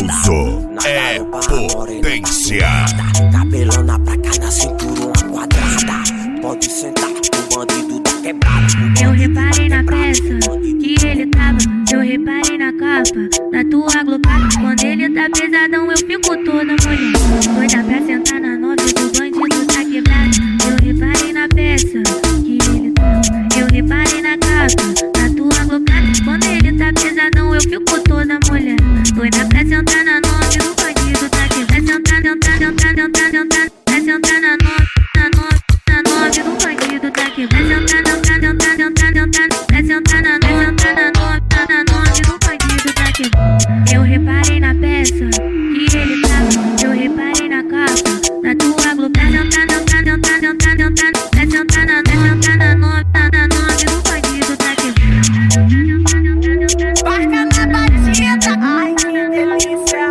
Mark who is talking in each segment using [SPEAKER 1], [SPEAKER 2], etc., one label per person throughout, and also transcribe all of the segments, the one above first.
[SPEAKER 1] Elzo é potência.
[SPEAKER 2] Cabelão na placa, na cintura uma quadrada. Pode sentar, o bandido tá quebrado.
[SPEAKER 3] Eu reparei na peça que ele tava, eu reparei na capa da tua glocada. Quando ele tá pesadão eu fico toda mulher, doida pra sentar na nove do bandido tá quebrado. Eu reparei na peça que ele tava, eu reparei na capa da tua glocada. Quando ele tá pesadão eu fico toda mulher, doida pra sentar na nove do bandido tá quebrado. Vai sentar, sentar, sentar, sentar, sentar, vai sentar na nove, na nove, na nove do bandido tá quebrado. Vai sentar, sentar, sentar, sentar, sentar, vai sentar na nove do bandido tá quebrado. Eu reparei na peça que ele tava, eu reparei na capa da tua glocada. Sentar, sentar, sentar, sentar, sentar, vai sentar na nove do bandido tá quebrado.
[SPEAKER 4] Barca na batida, ai que delícia.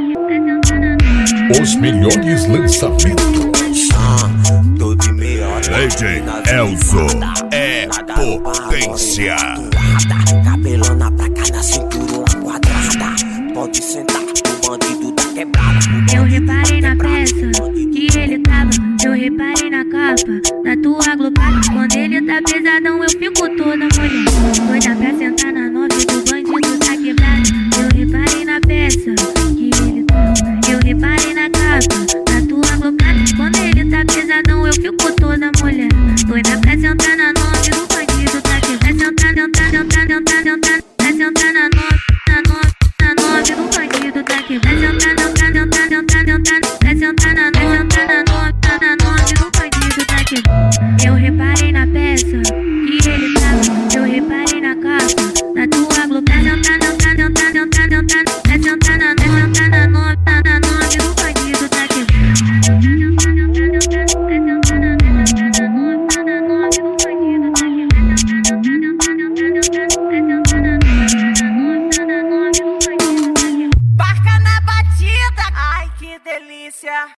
[SPEAKER 1] Os melhores lançamentos.
[SPEAKER 2] Tô de melhor.
[SPEAKER 1] DJ Elzo é potência.
[SPEAKER 2] Cabelão na placa, na cintura uma quadrada. Pode sentar, o bandido tá quebrado.
[SPEAKER 3] Eu reparei na peça que ele tava, eu reparei na capa da tua glocada. Quando ele tá pesadão eu fico toda mulher, doida pra sentar na nove do bandido tá quebrado. Eu reparei na peça que ele tava, eu reparei na capa da tua glocada. Quando ele tá pesadão eu fico toda mulher, doida pra sentar na nove do bandido tá quebrado. Vai sentar, sentar, sentar, sentar, sentar, vai sentar na nove, na nove, na nove do bandido tá quebrado. Vai sentar, sentar, sentar, sentar, sentar, vai sentar na nove do bandido tá quebrado. Eu reparei na peça